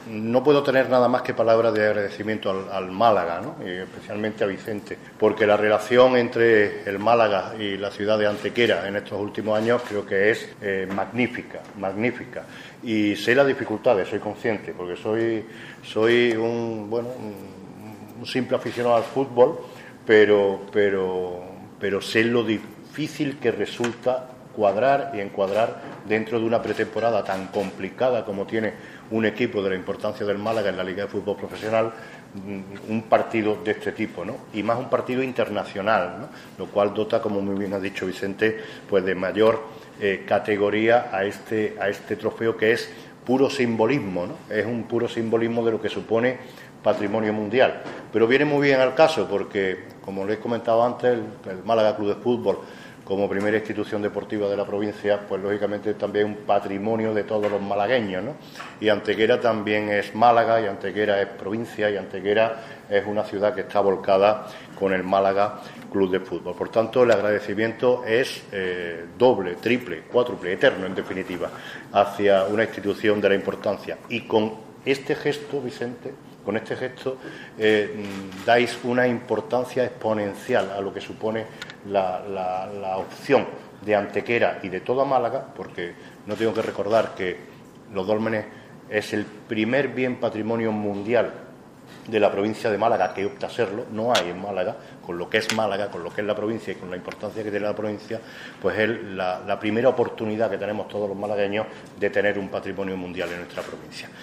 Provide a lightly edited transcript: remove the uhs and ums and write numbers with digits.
no puedo tener nada más que palabras de agradecimiento al Málaga, ¿no? Y especialmente a Vicente, porque la relación entre el Málaga y la ciudad de Antequera en estos últimos años creo que es magnífica, magnífica. Y sé las dificultades, soy consciente, porque soy un simple aficionado al fútbol, pero sé lo difícil que resulta cuadrar y encuadrar dentro de una pretemporada tan complicada como tiene un equipo de la importancia del Málaga en la Liga de Fútbol Profesional, un partido de este tipo, ¿no? Y más un partido internacional, ¿no? Lo cual dota, como muy bien ha dicho Vicente, pues de mayor categoría a este trofeo, que es puro simbolismo, ¿no? Es un puro simbolismo de lo que supone patrimonio mundial. Pero viene muy bien al caso porque, como les he comentado antes, el Málaga Club de Fútbol, como primera institución deportiva de la provincia, pues lógicamente también un patrimonio de todos los malagueños, ¿no? Y Antequera también es Málaga, y Antequera es provincia, y Antequera es una ciudad que está volcada con el Málaga Club de Fútbol. Por tanto, el agradecimiento es doble, triple, cuádruple, eterno, en definitiva, hacia una institución de la importancia. Y con este gesto, Vicente, con este gesto dais una importancia exponencial a lo que supone la opción de Antequera y de toda Málaga, porque no tengo que recordar que los dólmenes es el primer bien patrimonio mundial de la provincia de Málaga que opta a serlo. No hay en Málaga, con lo que es Málaga, con lo que es la provincia y con la importancia que tiene la provincia, pues es la primera oportunidad que tenemos todos los malagueños de tener un patrimonio mundial en nuestra provincia.